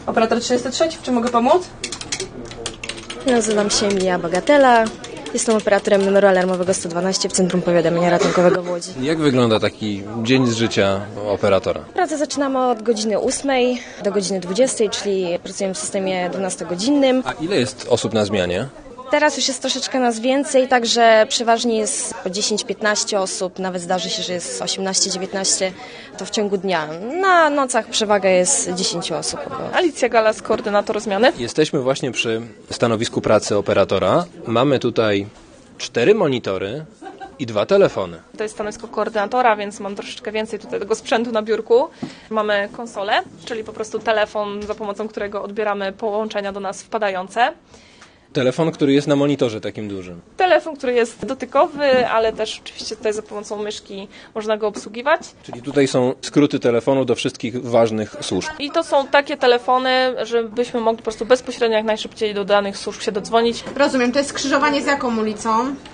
Operator 303, w czym mogę pomóc? Nazywam się Emilia Bagatela. Jestem operatorem numeru alarmowego 112 w Centrum Powiadamiania Ratunkowego w Łodzi. Jak wygląda taki dzień z życia operatora? Pracę zaczynamy od godziny 8 do godziny 20, czyli pracujemy w systemie 12-godzinnym. A ile jest osób na zmianie? Teraz już jest troszeczkę nas więcej, także przeważnie jest po 10-15 osób, nawet zdarzy się, że jest 18-19, to w ciągu dnia. Na nocach przewaga jest 10 osób. Alicja Galas, koordynator zmiany. Jesteśmy właśnie przy stanowisku pracy operatora. Mamy tutaj 4 monitory i 2 telefony. To jest stanowisko koordynatora, więc mam troszeczkę więcej tutaj tego sprzętu na biurku. Mamy konsolę, czyli po prostu telefon, za pomocą którego odbieramy połączenia do nas wpadające. Telefon, który jest na monitorze takim dużym. Telefon, który jest dotykowy, ale też oczywiście tutaj za pomocą myszki można go obsługiwać. Czyli tutaj są skróty telefonu do wszystkich ważnych służb. I to są takie telefony, żebyśmy mogli po prostu bezpośrednio jak najszybciej do danych służb się dodzwonić. Rozumiem, to jest skrzyżowanie z jaką ulicą?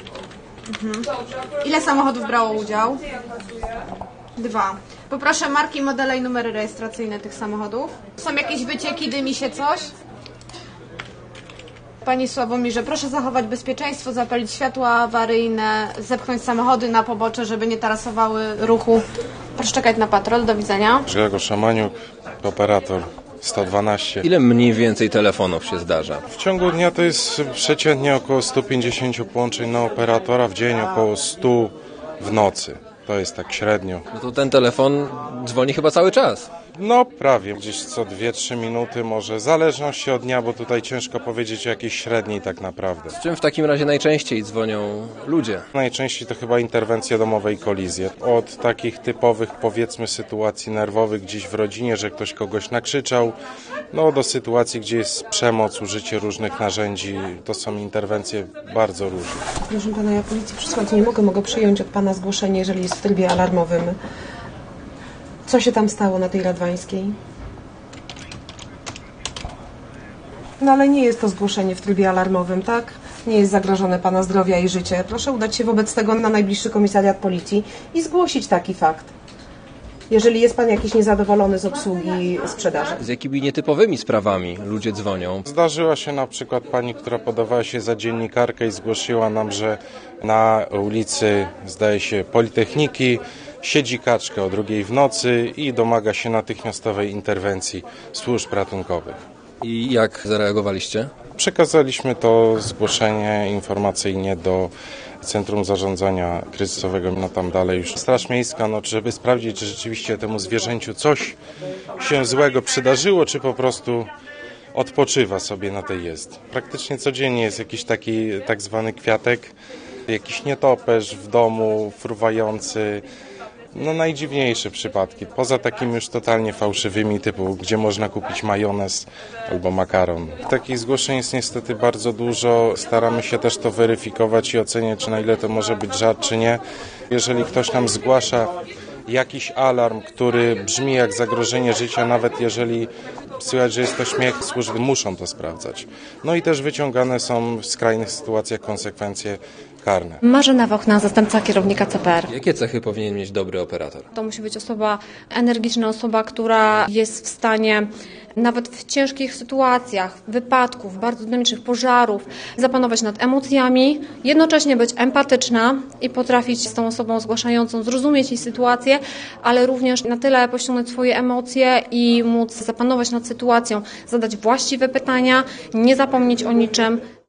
Ile samochodów brało udział? 2. Poproszę marki, modele i numery rejestracyjne tych samochodów. Są jakieś wycieki, dymi się coś? Pani Sławomirze, proszę zachować bezpieczeństwo, zapalić światła awaryjne, zepchnąć samochody na pobocze, żeby nie tarasowały ruchu. Proszę czekać na patrol. Do widzenia. Grzegorz Szamaniuk, operator 112. Ile mniej więcej telefonów się zdarza? W ciągu dnia to jest przeciętnie około 150 połączeń na operatora, w dzień około 100 w nocy. To jest tak średnio. No to ten telefon dzwoni chyba cały czas. No prawie, gdzieś co 2-3 minuty może, w zależności od dnia, bo tutaj ciężko powiedzieć o jakiejś średniej tak naprawdę. Z czym w takim razie najczęściej dzwonią ludzie? Najczęściej to chyba interwencje domowe i kolizje. Od takich typowych, powiedzmy, sytuacji nerwowych gdzieś w rodzinie, że ktoś kogoś nakrzyczał, no do sytuacji, gdzie jest przemoc, użycie różnych narzędzi. To są interwencje bardzo różne. Proszę pana, ja policji przysłać nie mogę przyjąć od pana zgłoszenie, jeżeli jest w trybie alarmowym. Co się tam stało na tej Radwańskiej? No ale nie jest to zgłoszenie w trybie alarmowym, tak? Nie jest zagrożone pana zdrowia i życie. Proszę udać się wobec tego na najbliższy komisariat policji i zgłosić taki fakt. Jeżeli jest pan jakiś niezadowolony z obsługi sprzedaży. Z jakimi nietypowymi sprawami ludzie dzwonią? Zdarzyła się na przykład pani, która podawała się za dziennikarkę i zgłosiła nam, że na ulicy, zdaje się, Politechniki siedzi kaczka o 2 w nocy i domaga się natychmiastowej interwencji służb ratunkowych. I jak zareagowaliście? Przekazaliśmy to zgłoszenie informacyjnie do Centrum Zarządzania Kryzysowego, no tam dalej już Straż Miejska, no żeby sprawdzić, czy rzeczywiście temu zwierzęciu coś się złego przydarzyło, czy po prostu odpoczywa sobie na tej jezdni. Praktycznie codziennie jest jakiś taki tak zwany kwiatek, jakiś nietoperz w domu, fruwający. No najdziwniejsze przypadki, poza takimi już totalnie fałszywymi, typu gdzie można kupić majonez albo makaron. Takich zgłoszeń jest niestety bardzo dużo, staramy się też to weryfikować i oceniać, czy na ile to może być żart, czy nie. Jeżeli ktoś nam zgłasza jakiś alarm, który brzmi jak zagrożenie życia, nawet jeżeli słychać, że jest to śmiech, służby muszą to sprawdzać. No i też wyciągane są w skrajnych sytuacjach konsekwencje karne. Marzena Wochna, zastępca kierownika CPR. Jakie cechy powinien mieć dobry operator? To musi być osoba energiczna, osoba, która jest w stanie nawet w ciężkich sytuacjach, wypadków, bardzo dynamicznych pożarów, zapanować nad emocjami, jednocześnie być empatyczna i potrafić z tą osobą zgłaszającą zrozumieć jej sytuację, ale również na tyle pościągnąć swoje emocje i móc zapanować nad sytuacją, zadać właściwe pytania, nie zapomnieć o niczym.